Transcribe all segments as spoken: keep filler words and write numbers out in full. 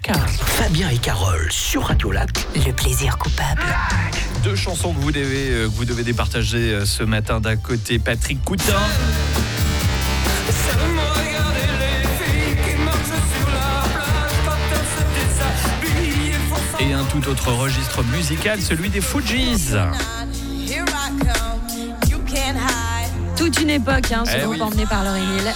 K. Fabien et Carole sur Radio Lac. Le plaisir coupable. Deux chansons que vous devez, euh, que vous devez départager euh, ce matin. D'un côté, Patrick Coutin. Et un tout autre registre musical, celui des Fugees. Toute une époque, hein, ce Eh groupe oui. emmené par Lauryn Hill.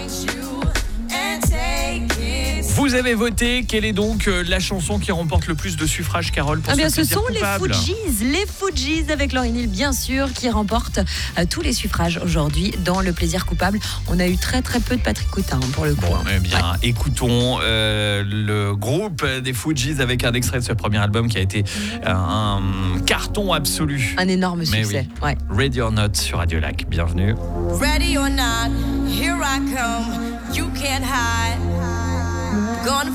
Vous avez voté. Quelle est donc euh, la chanson qui remporte le plus de suffrages, Carole, pour Ah bien, ce ce plaisir sont coupable? les Fugees, les Fugees avec Lauryn Hill, bien sûr, qui remportent euh, tous les suffrages aujourd'hui dans le plaisir coupable. On a eu très très peu de Patrick Coutin pour le coup. Bon, hein. eh bien, Ouais. écoutons euh, le groupe des Fugees avec un extrait de ce premier album qui a été euh, un carton absolu. Un énorme Mais succès. oui. Ouais. Ready or Not sur Radio Lac. Bienvenue. Ready or not, here I come. You can't hide. Gonna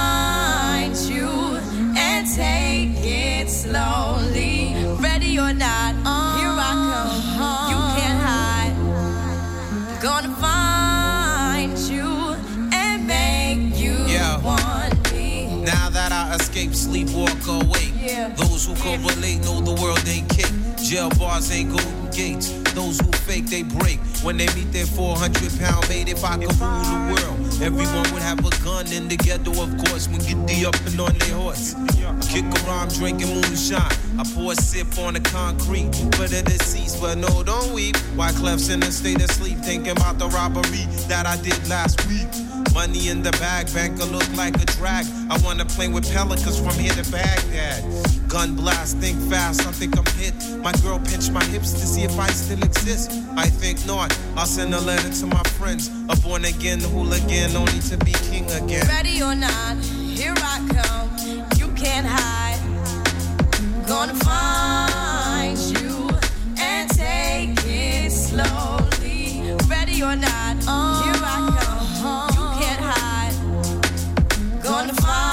find you and take it slowly. Ready or not, here I come. You can't hide. Gonna find you and make you Yeah. want me. Now that I escape, sleep, walk awake. Yeah. Those who correlate know the world ain't cake. Jail bars ain't golden gates. Those who fake, they break. When they meet their four hundred pound mate, if I could rule the world, everyone would have a gun in the ghetto, of course, when get the up and on their horse. Kick around drinking moonshine. I pour a sip on the concrete for the deceased, but no, don't weep. Why Clef's in a state of sleep, thinking about the robbery that I did last week. Money in the bag, banker look like a drag. I wanna play with pelicans from here to Baghdad. Gun blast, think fast, I think I'm hit. My girl pinched my hips to see if I still exist. I think not. I'll send a letter to my friends. A born again hooligan, only to be king again. Ready or not, here I come. You can't hide. Gonna find you and take it slowly. Ready or not, here I come. You can't hide. Gonna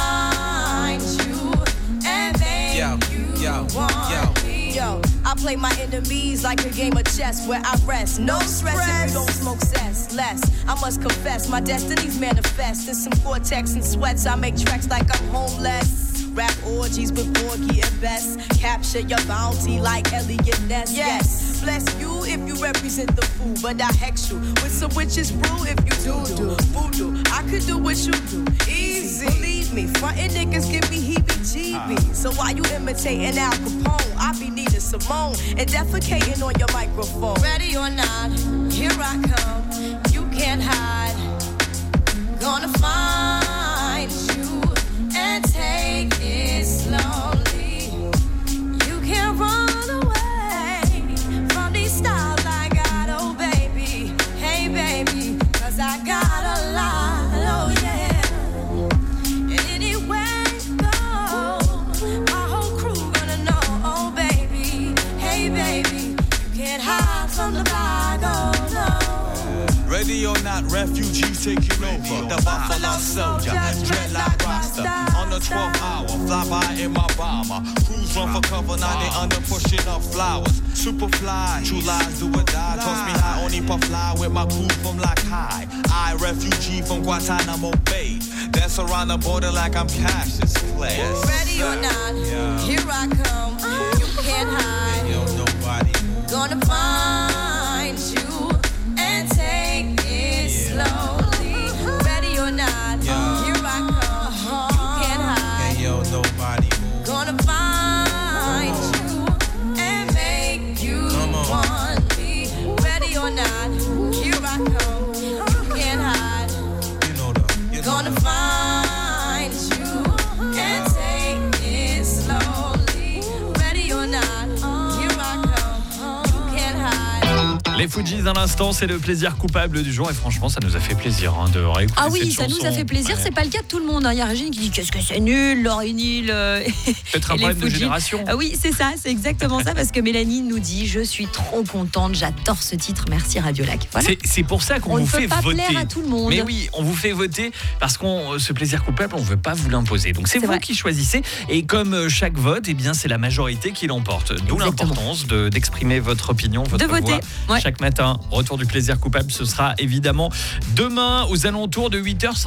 find you and make Yo, you yo, want yo. me. Yo, I play my enemies like a game of chess where I rest. No stress if you don't smoke cess. Less, I must confess, my destinies manifest. In some cortex and sweats, I make tracks like I'm homeless. Rap orgies with Borgie and Best. Capture your bounty like Elliot Ness. Yes, bless you if you represent the fool, but I hex you with some witches brew if you do do voodoo. I could do what you do, easy. Believe me, frontin' niggas give me heebie-jeebies. So why you imitating Al Capone? I be needing Simone and defecating on your microphone. Ready or not, here I come. You can't hide. Gonna find you and take it slowly. You can't run away from these styles I got, oh baby. Hey baby, cause I got a lot, oh yeah. And anywhere you go, my whole crew gonna know, oh baby. Hey baby, you can't hide from the bag, oh no. Ready or not, refugees taking over. The Buffalo Soldier, dreadlock roster. On the twelfth hour, fly by in my bomber. Crews run for cover, now they under pushing up flowers. Superfly, true lies do or die. Toss me high, only puff fly with my crew from like high. I, refugee from Guantanamo Bay. Dance around the border like I'm Cassius Clay. Ready or not, here I come. You can't hide. Yo, nobody. Gonna find you and take it slowly. Ready or not, here I come. You can't hide. Hey, yo, nobody. Gonna find you and make you Come on. want me. Ready or not, here I come. You can't hide. You know the. You know Gonna the. find you and take it slowly. Ready or not, here I come. You can't hide. Les Fugees à l'instant, c'est le plaisir coupable du jour. Et franchement, ça nous a fait plaisir hein, de réécouter Ah oui, cette ça nous a chanson. fait plaisir. Ouais. C'est pas le cas de tout le monde. Il y a Régine qui dit qu'est-ce que c'est nul, Lauryn Hill. euh, Peut-être un et les problème de Fugees. génération. Ah oui, c'est ça, c'est exactement ça. Parce que Mélanie nous dit je suis trop contente, j'adore ce titre. Merci Radio Lac. Voilà. C'est, c'est pour ça qu'on On vous ne peut fait pas voter. plaire à tout le monde. Mais oui, on vous fait voter parce qu'on ce plaisir coupable, on ne veut pas vous l'imposer. Donc c'est, C'est vous vrai. qui choisissez. Et comme euh, chaque vote, eh bien c'est la majorité qui l'emporte. D'où Exactement. l'importance de, d'exprimer votre opinion, votre De voter. voix Ouais. chaque matin. Retour du plaisir coupable, ce sera évidemment demain aux alentours de huit heures.